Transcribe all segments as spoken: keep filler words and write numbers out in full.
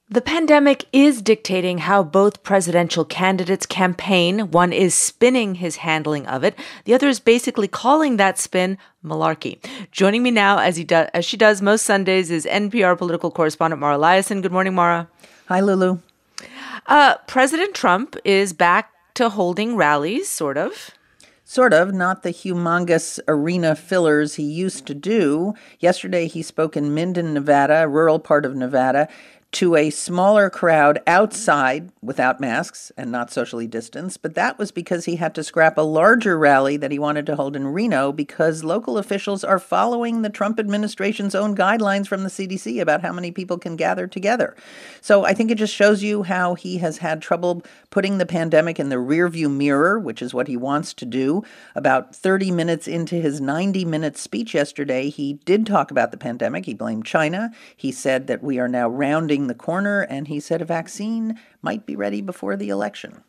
The pandemic is dictating how both presidential candidates campaign. One is spinning his handling of it. The other is basically calling that spin malarkey. Joining me now, as he do, as she does most Sundays, is N P R political correspondent Mara Liasson. Good morning, Mara. Hi, Lulu. Uh, President Trump is back to holding rallies, sort of. Sort of, not the humongous arena fillers he used to do. Yesterday, he spoke in Minden, Nevada, a rural part of Nevada, to a smaller crowd outside without masks and not socially distanced. But that was because he had to scrap a larger rally that he wanted to hold in Reno because local officials are following the Trump administration's own guidelines from the C D C about how many people can gather together. So I think it just shows you how he has had trouble putting the pandemic in the rearview mirror, which is what he wants to do. About thirty minutes into his ninety-minute speech yesterday, he did talk about the pandemic. He blamed China. He said that we are now rounding the corner, and he said a vaccine might be ready before the election.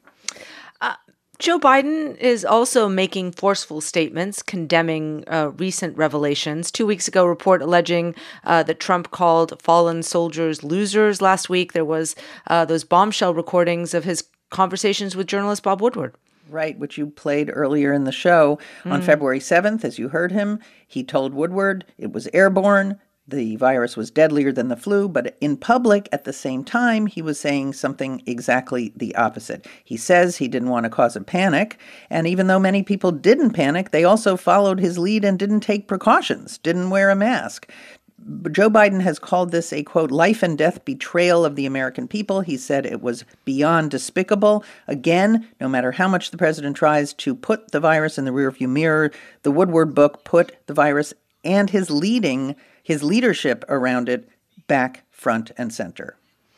Uh, Joe Biden is also making forceful statements condemning uh, recent revelations. Two weeks ago, a report alleging uh, that Trump called fallen soldiers losers. Last week, there was uh, those bombshell recordings of his conversations with journalist Bob Woodward. Right, which you played earlier in the show. Mm. On February seventh, as you heard him, he told Woodward it was airborne. The virus was deadlier than the flu, but in public at the same time, he was saying something exactly the opposite. He says he didn't want to cause a panic, and even though many people didn't panic, they also followed his lead and didn't take precautions, didn't wear a mask. Joe Biden has called this a, quote, life and death betrayal of the American people. He said it was beyond despicable. Again, no matter how much the president tries to put the virus in the rearview mirror, the Woodward book put the virus and his leading his leadership around it back front and center.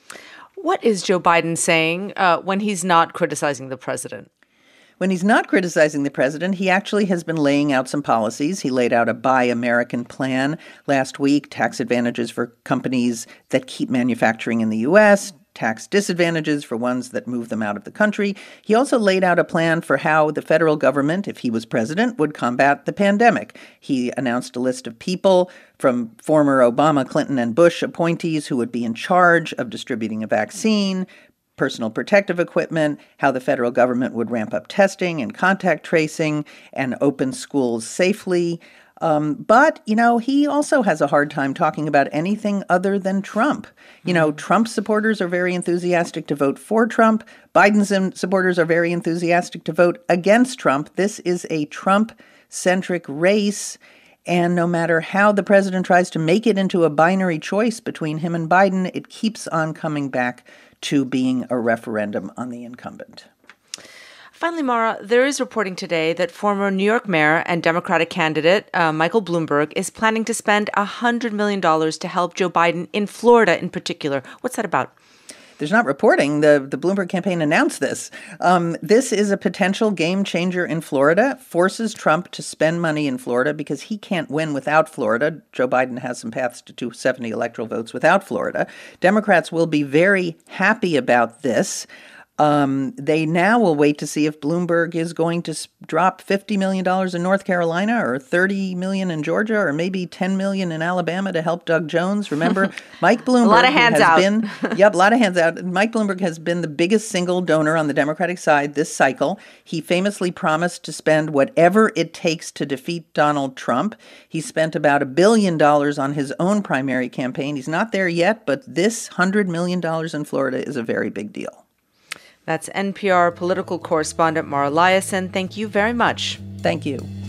What is Joe Biden saying uh, when he's not criticizing the president? When he's not criticizing the president, he actually has been laying out some policies. He laid out a Buy American plan last week, tax advantages for companies that keep manufacturing in the U S, tax disadvantages for ones that move them out of the country. He also laid out a plan for how the federal government, if he was president, would combat the pandemic. He announced a list of people from former Obama, Clinton, and Bush appointees who would be in charge of distributing a vaccine, personal protective equipment, how the federal government would ramp up testing and contact tracing and open schools safely. Um, but, you know, he also has a hard time talking about anything other than Trump. You know, Trump supporters are very enthusiastic to vote for Trump. Biden's supporters are very enthusiastic to vote against Trump. This is a Trump-centric race. And no matter how the president tries to make it into a binary choice between him and Biden, it keeps on coming back to being a referendum on the incumbent. Finally, Mara, there is reporting today that former New York mayor and Democratic candidate uh, Michael Bloomberg is planning to spend one hundred million dollars to help Joe Biden in Florida in particular. What's that about? There's not reporting. The, the Bloomberg campaign announced this. Um, this is a potential game changer in Florida, forces Trump to spend money in Florida because he can't win without Florida. Joe Biden has some paths to two hundred seventy electoral votes without Florida. Democrats will be very happy about this. Um, they now will wait to see if Bloomberg is going to drop fifty million dollars in North Carolina or thirty million dollars in Georgia or maybe ten million dollars in Alabama to help Doug Jones. Remember, Mike Bloomberg a lot of hands has out. been, yep, a lot of hands out. Mike Bloomberg has been the biggest single donor on the Democratic side this cycle. He famously promised to spend whatever it takes to defeat Donald Trump. He spent about a billion dollars on his own primary campaign. He's not there yet, but this one hundred million dollars in Florida is a very big deal. That's N P R political correspondent Mara Liasson. Thank you very much. Thank you.